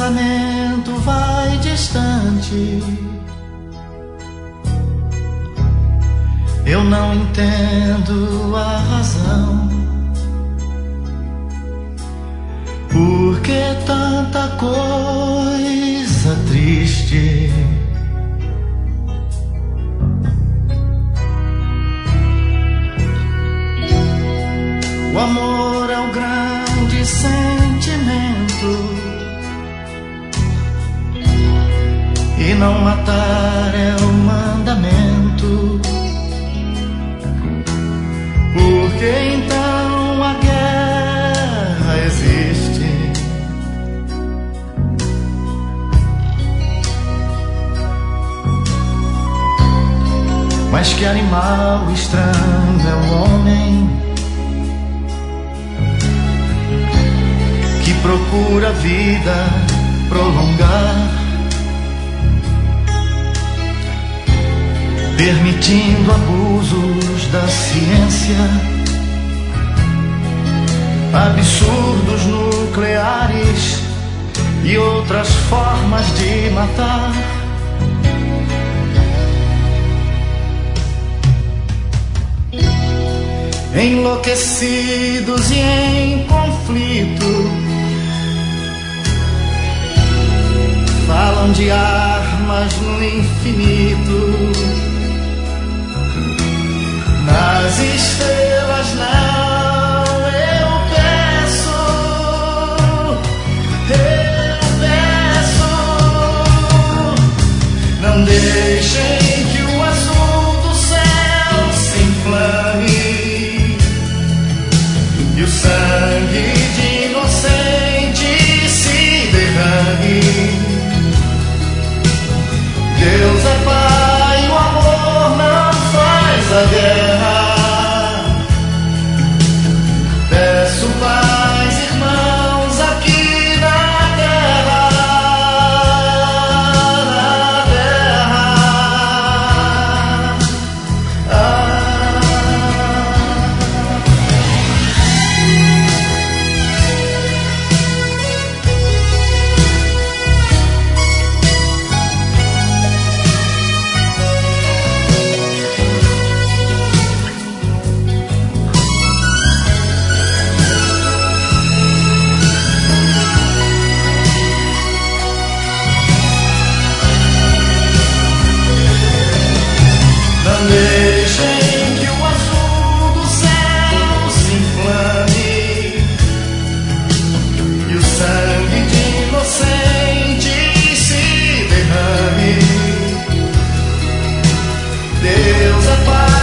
pensamento vai distante. Eu não entendo a razão. Por que tanta coisa triste? O amor é o grande sentimento, e não matar é o mandamento. Por que então a guerra existe? Mas que animal estranho é o homem, que procura a vida prolongar, permitindo abusos da ciência, absurdos nucleares e outras formas de matar. Enlouquecidos e em conflito, falam de armas no infinito. Nas estrelas não, eu peço, não deixem que o azul do céu se inflame e o sangue de inocentes se derrame. Deus é Pai, o amor não faz a guerra. Peço paz, irmãos, aqui na terra, na terra. Não deixem que o azul do céu se inflame e o sangue de inocentes se derrame. Deus é Pai.